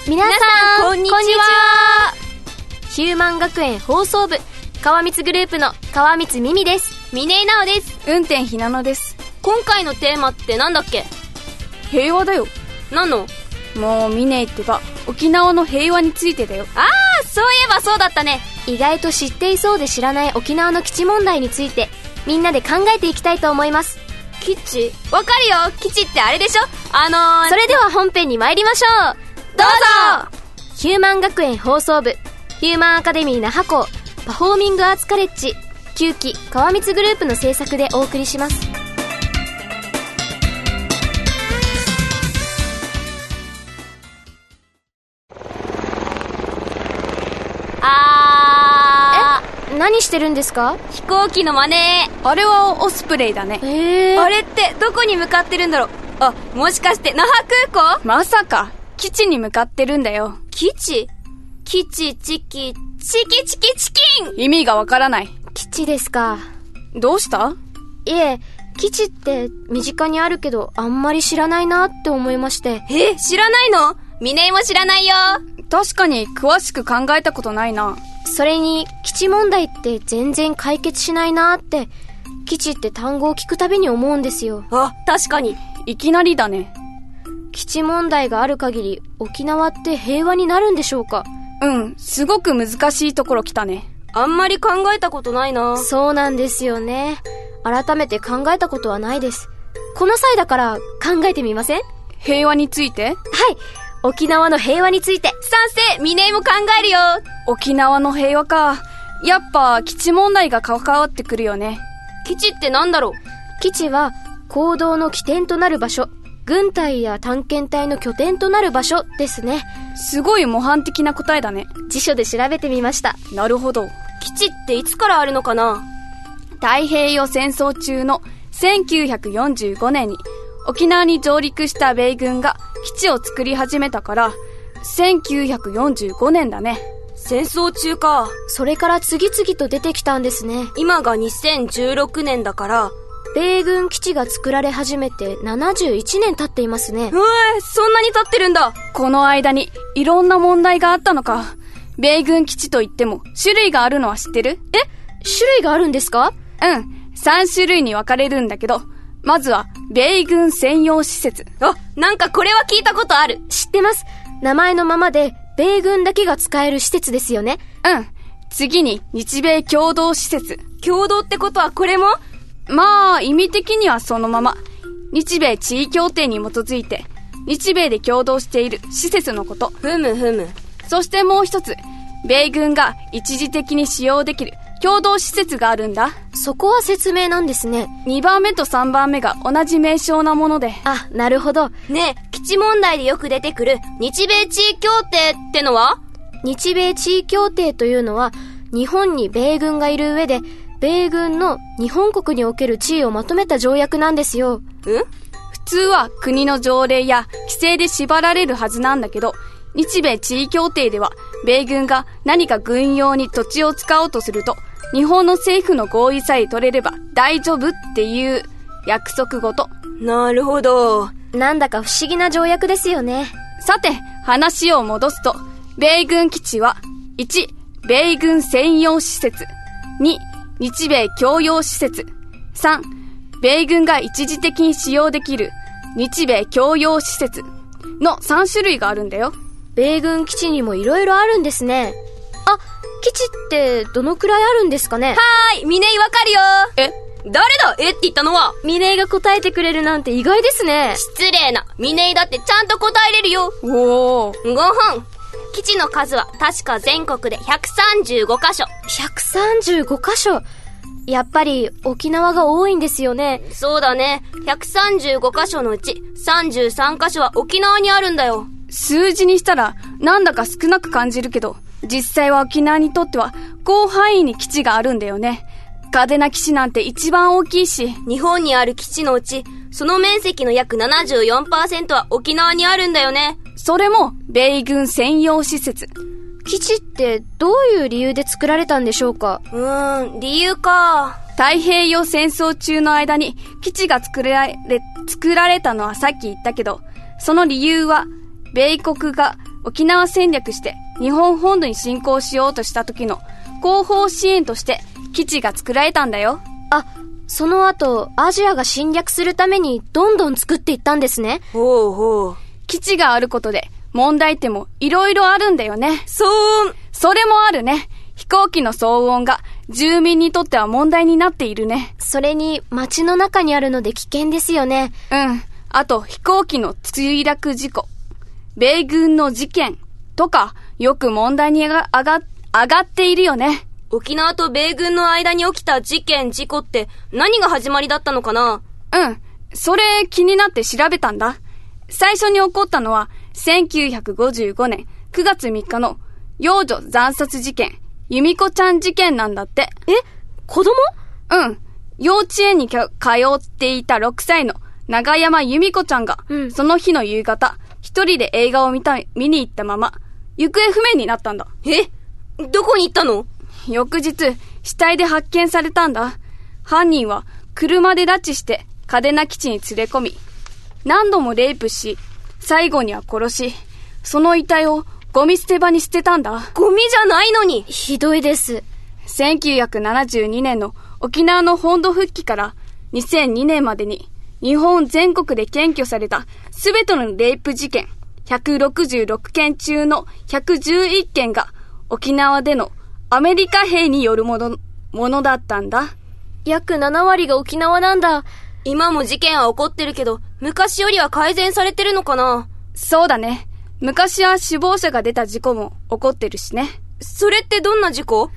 皆さんこんにちは。ヒューマン学園放送部川光グループの川光美美です。 峰井直です。 運転ひなのです。 今回のテーマってなんだっけ？ 平和だよ。 何の？ もう峰井ってば沖縄の平和についてだよ。 ああ、そういえばそうだったね。 意外と知っていそうで知らない沖縄の基地問題についてみんなで考えていきたいと思います。 基地？わかるよ。基地ってあれでしょ？ それでは本編に参りましょう。 どうぞ。 ヒューマン学園放送部ヒューマンアカデミー那覇校パフォーミングアーツカレッジ9期川光グループの制作でお送りします。何してるんですか？ 飛行機の真似。 あれはオスプレイだね。 あれってどこに向かってるんだろう。あ、もしかして那覇空港？ まさか基地に向かってるんだよ。 基地？基地チキン。 意味がわからない。 基地ですか。 どうした？ いえ、基地って身近にあるけどあんまり知らないなって思いまして。 知らないの？峰井も知らないよ。 確かに詳しく考えたことないな。 それに基地問題って全然解決しないなって基地って単語を聞くたびに思うんですよ。 あ、確かに。 いきなりだね。 基地問題がある限り沖縄って平和になるんでしょうか？ すごく難しいところ来たね。 あんまり考えたことないな。 そうなんですよね。改めて考えたことはないです。この際だから考えてみません？ 平和について？はい、 沖縄の平和について。 賛成。峰井も考えるよ。 沖縄の平和か。やっぱ基地問題が関わってくるよね。 基地ってなんだろう？ 基地は行動の起点となる場所、軍隊や探検隊の拠点となる場所ですね。 すごい模範的な答えだね。 辞書で調べてみました。 なるほど。 基地っていつからあるのかな？ 太平洋戦争中の1945年に沖縄に上陸した米軍が基地を作り始めたから1945年だね。 戦争中か。 それから次々と出てきたんですね。 今が2016年だから米軍基地が作られ始めて71年経っていますね。 そんなに経ってるんだ。 この間にいろんな問題があったのか。米軍基地といっても種類があるのは知ってる？ 種類があるんですか ？3種類に分かれるんだけど、まずは米軍専用施設。 なんかこれは聞いたことある。 知ってます。名前のままで米軍だけが使える施設ですよね。 次に日米共同施設。 共同ってことはこれも？ まあ意味的にはそのまま日米地位協定に基づいて日米で共同している施設のこと。 ふむ。 そしてもう一つ、米軍が一時的に使用できる共同施設があるんだ。 そこは説明なんですね。 2番目と3番目が同じ名称なもので。 なるほど。 ねえ、基地問題でよく出てくる日米地位協定ってのは？ 日米地位協定というのは日本に米軍がいる上で米軍の日本国における地位をまとめた条約なんですよ。 普通は国の条例や規制で縛られるはずなんだけど、日米地位協定では米軍が何か軍用に土地を使おうとすると日本の政府の合意さえ取れれば大丈夫っていう約束事。 なるほど。 なんだか不思議な条約ですよね。 さて話を戻すと、米軍基地は1、米軍専用施設、2、日米共用施設、3、米軍が一時的に使用できる日米共用施設の3種類があるんだよ。 米軍基地にもいろいろあるんですね。基地ってどのくらいあるんですかね？ 峰井わかるよ。誰だ？って言ったのは峰井が答えてくれるなんて意外ですね。 失礼な。峰井だってちゃんと答えれるよ。 5 分。基地の数は確か全国で135カ所。 135カ所。やっぱり沖縄が多いんですよね。 そうだね。135カ所のうち33カ所は沖縄にあるんだよ。 数字にしたらなんだか少なく感じるけど、実際は沖縄にとっては広範囲に基地があるんだよね。嘉手納基地なんて一番大きいし。 日本にある基地のうちその面積の約 74% は沖縄にあるんだよね。 それも米軍専用施設。 基地ってどういう理由で作られたんでしょうか？ 理由か。 太平洋戦争中の間に基地が作られたのはさっき言ったけど、その理由は米国が沖縄戦略して日本本土に侵攻しようとした時の後方支援として基地が作られたんだよ。 あ、その後、アジアが侵略するためにどんどん作っていったんですね。 ほうほう。 基地があることで問題点もいろいろあるんだよね。 それもあるね。飛行機の騒音が住民にとっては問題になっているね。 それに街の中にあるので危険ですよね。 うん。あと飛行機の墜落事故、米軍の事件とかよく問題に上がっているよね。 沖縄と米軍の間に起きた事故って何が始まりだったのかな？ うん。それ気になって調べたんだ。最初に起こったのは1955年9月3日の幼女惨殺事件、由美子ちゃん事件なんだって。 え？子供？ うん。幼稚園に通っていた6歳の長山由美子ちゃんが、その日の夕方、一人で映画を見に行ったまま、行方不明になったんだ。 え？どこに行ったの？ 翌日、死体で発見されたんだ。犯人は車で拉致して嘉手納基地に連れ込み、何度もレイプし、最後には殺し、その遺体をゴミ捨て場に捨てたんだ。 ゴミじゃないのに。 ひどいです。 1972年の沖縄の本土復帰から2002年までに日本全国で検挙されたすべてのレイプ事件166件中の111件が沖縄でのアメリカ兵によるものだったんだ。 約7割が沖縄なんだ。 今も事件は起こってるけど、昔よりは改善されてるのかな？ そうだね。昔は死亡者が出た事故も起こってるしね。 それってどんな事故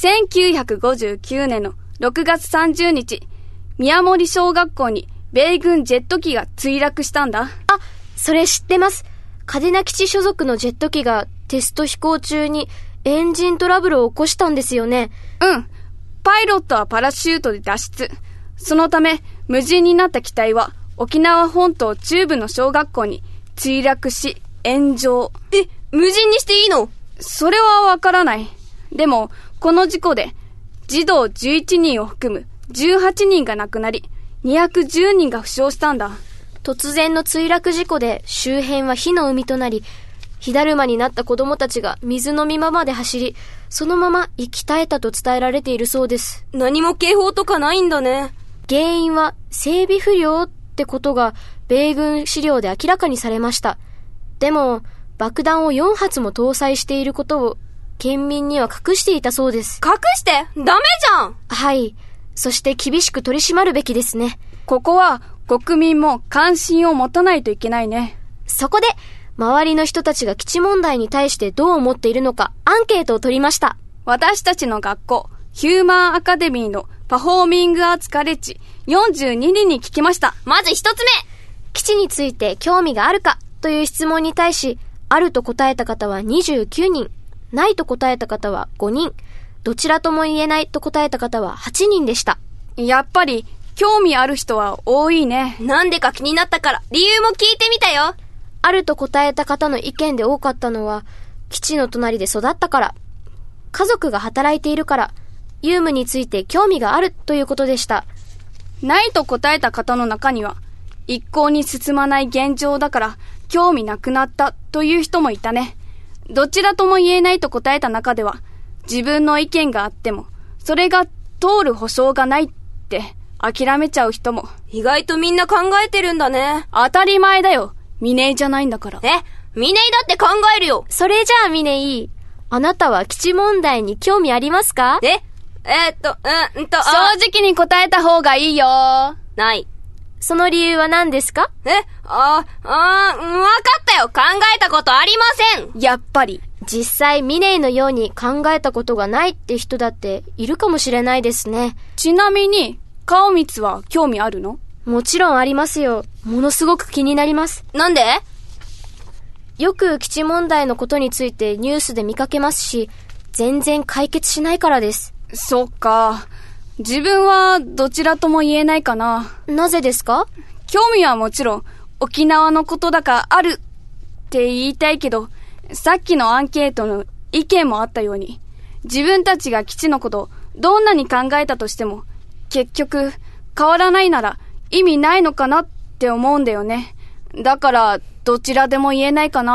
？1959年の6月30日、宮森小学校に米軍ジェット機が墜落したんだ。 あ、それ知ってます。嘉手納基地所属のジェット機がテスト飛行中にエンジントラブルを起こしたんですよね。 うん。パイロットはパラシュートで脱出。そのため、無人になった機体は沖縄本島中部の小学校に墜落し、炎上。 無人にしていいの？ それはわからない。でも、この事故で、児童11人を含む18人が亡くなり、210人が負傷したんだ。 突然の墜落事故で周辺は火の海となり、火だるまになった子供たちが水の見ままで走り、そのまま生き絶えたと伝えられているそうです。 何も警報とかないんだね。 原因は整備不良ってことが米軍資料で明らかにされました。でも、爆弾を4発も搭載していることを県民には隠していたそうです。 隠して？ダメじゃん！ はい。そして厳しく取り締まるべきですね。 ここは国民も関心を持たないといけないね。 そこで、周りの人たちが基地問題に対してどう思っているのかアンケートを取りました。 私たちの学校、ヒューマンアカデミーのパフォーミングアーツカレッジ42人に聞きました。 まず一つ目。 基地について興味があるかという質問に対し、あると答えた方は29人、ないと答えた方は5人、どちらとも言えないと答えた方は8人でした。 やっぱり興味ある人は多いね。 なんでか気になったから理由も聞いてみたよ。 あると答えた方の意見で多かったのは、基地の隣で育ったから、家族が働いているから、遊務について興味があるということでした。 ないと答えた方の中には、一向に進まない現状だから興味なくなったという人もいたね。どちらとも言えないと答えた中では、自分の意見があってもそれが通る保証がないって諦めちゃう人も。 意外とみんな考えてるんだね。 当たり前だよ。ミネイじゃないんだから。 ミネイだって考えるよ。 それじゃあミネイ、あなたは基地問題に興味ありますか？ 正直に答えた方がいいよ。 ない。 その理由は何ですか？ わかったよ。考えたことありません。 やっぱり。 実際ミネイのように考えたことがないって人だっているかもしれないですね。 ちなみに、顔光は興味あるの？ もちろんありますよ。ものすごく気になります。 なんで？ よく基地問題のことについてニュースで見かけますし、全然解決しないからです。 そっか。自分はどちらとも言えないかな。 なぜですか？ 興味はもちろん沖縄のことだからあるって言いたいけど、さっきのアンケートの意見もあったように、自分たちが基地のことをどんなに考えたとしても結局変わらないなら意味ないのかなって思うんだよね。だからどちらでも言えないかな。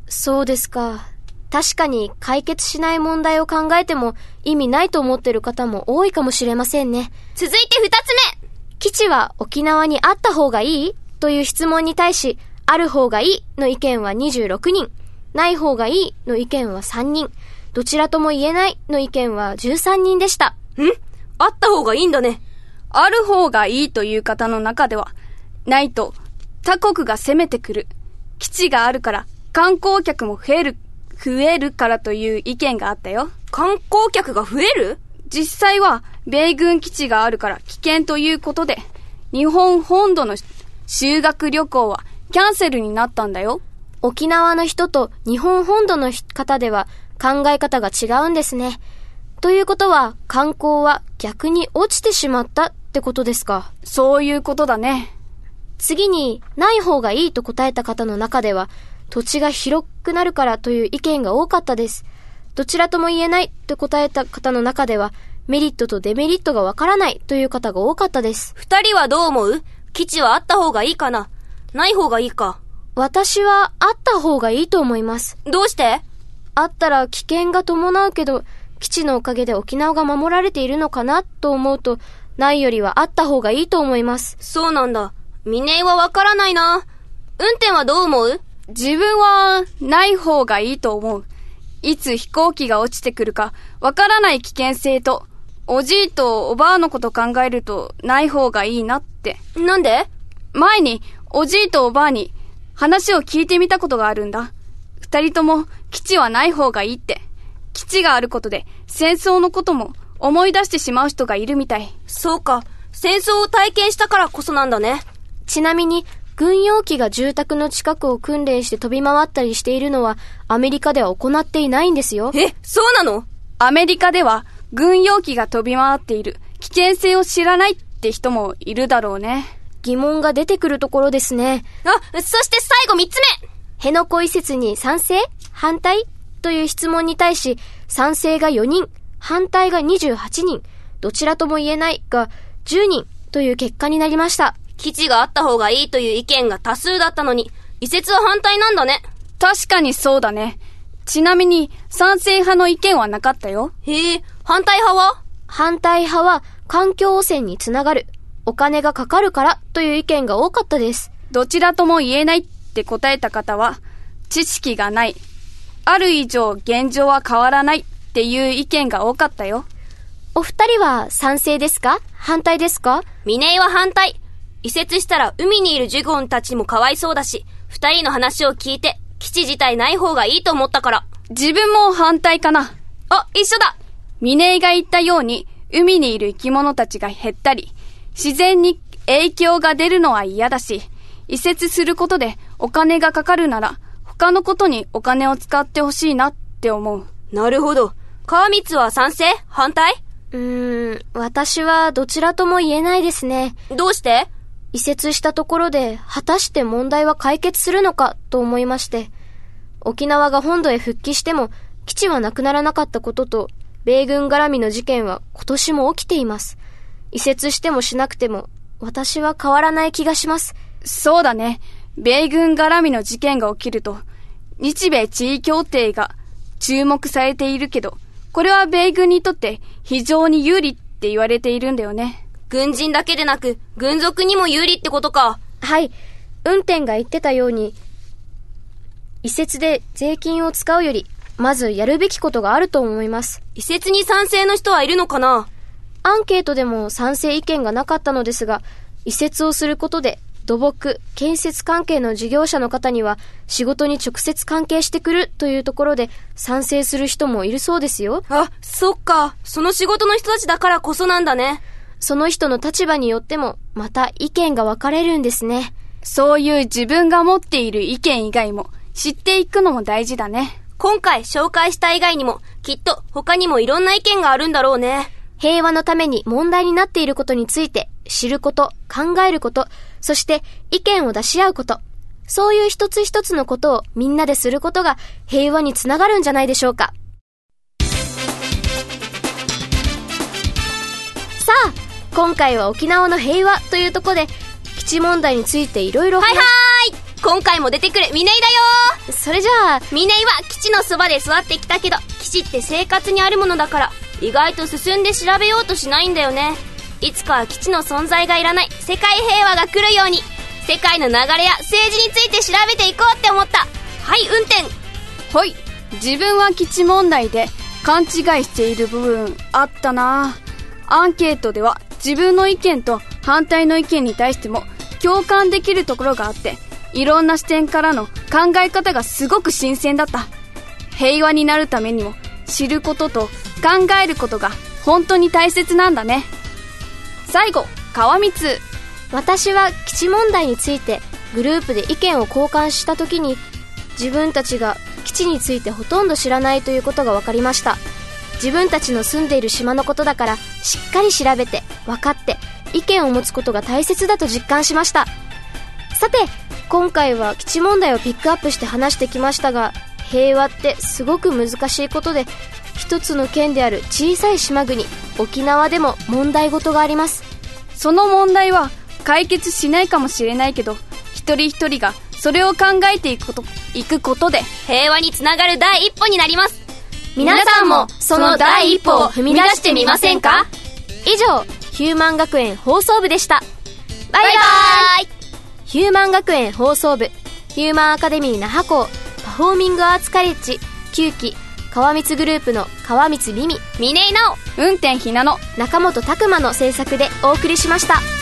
そうですか。確かに解決しない問題を考えても意味ないと思ってる方も多いかもしれませんね。 続いて2つ目。 基地は沖縄にあった方がいいという質問に対し、ある方がいいの意見は26人、ない方がいいの意見は3人、どちらとも言えないの意見は13人でした。 あった方がいいんだね。 ある方がいいという方の中では、ないと他国が攻めてくる、基地があるから観光客も増えるからという意見があったよ。 観光客が増える？ 実際は米軍基地があるから危険ということで、日本本土の修学旅行はキャンセルになったんだよ。 沖縄の人と日本本土の方では考え方が違うんですね。ということは観光は逆に落ちてしまったってことですか？ そういうことだね。 次に、ない方がいいと答えた方の中では、土地が広くなるからという意見が多かったです。どちらとも言えないと答えた方の中では、メリットとデメリットがわからないという方が多かったです。 2人はどう思う？基地はあった方がいいかな？ない方がいいか？ 私はあった方がいいと思います。 どうして？ あったら危険が伴うけど、基地のおかげで沖縄が守られているのかなと思うと、ないよりはあった方がいいと思います。 そうなんだ。ミネイはわからないな。運転はどう思う？ 自分はない方がいいと思う。いつ飛行機が落ちてくるかわからない危険性と、おじいとおばあのこと考えるとない方がいいなって。 なんで？ 前におじいとおばあに話を聞いてみたことがあるんだ。二人とも基地はない方がいいって。基地があることで戦争のことも思い出してしまう人がいるみたい。 そうか。戦争を体験したからこそなんだね。 ちなみに、軍用機が住宅の近くを訓練して飛び回ったりしているのは、アメリカでは行っていないんですよ。 そうなの？ アメリカでは軍用機が飛び回っている危険性を知らないって人もいるだろうね。 疑問が出てくるところですね。 そして最後3つ目。 辺野古移設に賛成？反対？という質問に対し、賛成が4人、反対が28人、どちらとも言えないが10人という結果になりました。 基地があった方がいいという意見が多数だったのに、移設は反対なんだね。 確かにそうだね。ちなみに賛成派の意見はなかったよ。 反対派は？ 反対派は環境汚染につながる、お金がかかるからという意見が多かったです。 どちらとも言えないって答えた方は、知識がない、ある以上現状は変わらないっていう意見が多かったよ。 お二人は賛成ですか？反対ですか？ ミネイは反対。移設したら海にいるジュゴンたちもかわいそうだし、二人の話を聞いて基地自体ない方がいいと思ったから。 自分も反対かな。 一緒だ。 ミネイが言ったように海にいる生き物たちが減ったり、自然に影響が出るのは嫌だし、移設することでお金がかかるなら他のことにお金を使ってほしいなって思う。 なるほど。川光は賛成？反対？ 私はどちらとも言えないですね。 どうして？ 移設したところで果たして問題は解決するのかと思いまして、沖縄が本土へ復帰しても基地はなくならなかったことと、米軍絡みの事件は今年も起きています。移設してもしなくても私は変わらない気がします。 そうだね。米軍絡みの事件が起きると、日米地位協定が注目されているけど、これは米軍にとって非常に有利って言われているんだよね。 軍人だけでなく軍属にも有利ってことか。 はい。運転が言ってたように、移設で税金を使うよりまずやるべきことがあると思います。 移設に賛成の人はいるのかな？ アンケートでも賛成意見がなかったのですが、移設をすることで土木、建設関係の事業者の方には仕事に直接関係してくるというところで賛成する人もいるそうですよ。 そっか。その仕事の人たちだからこそなんだね。 その人の立場によってもまた意見が分かれるんですね。 そういう自分が持っている意見以外も知っていくのも大事だね。 今回紹介した以外にもきっと他にもいろんな意見があるんだろうね。 平和のために問題になっていることについて知ること、考えること、そして意見を出し合うこと、そういう一つ一つのことをみんなですることが平和につながるんじゃないでしょうか。さあ、今回は沖縄の平和というところで基地問題についていろいろ。 はいはい、 今回も出てくるミネイだよ。 それじゃあ、 ミネイは基地のそばで育ってきたけど、基地って生活にあるものだから意外と進んで調べようとしないんだよね。いつかは基地の存在がいらない世界平和が来るように、世界の流れや政治について調べていこうって思った。はい、運転。 ほい。自分は基地問題で勘違いしている部分あったな。アンケートでは自分の意見と反対の意見に対しても共感できるところがあって、いろんな視点からの考え方がすごく新鮮だった。平和になるためにも知ることと考えることが本当に大切なんだね。最後、川光。 私は基地問題についてグループで意見を交換した時に、自分たちが基地についてほとんど知らないということが分かりました。自分たちの住んでいる島のことだから、しっかり調べて分かって意見を持つことが大切だと実感しました。さて、今回は基地問題をピックアップして話してきましたが、平和ってすごく難しいことで、一つの県である小さい島国沖縄でも問題事があります。 その問題は解決しないかもしれないけど、一人一人がそれを考えていくことで平和につながる第一歩になります。 皆さんもその第一歩を踏み出してみませんか？以上、ヒューマン学園放送部でした。 バイバイ。 ヒューマン学園放送部、ヒューマンアカデミー那覇校パフォーミングアーツカレッジ9期川光グループの川光りみ、 ミネイナオ、 運転ひなの、 中本拓馬の制作でお送りしました。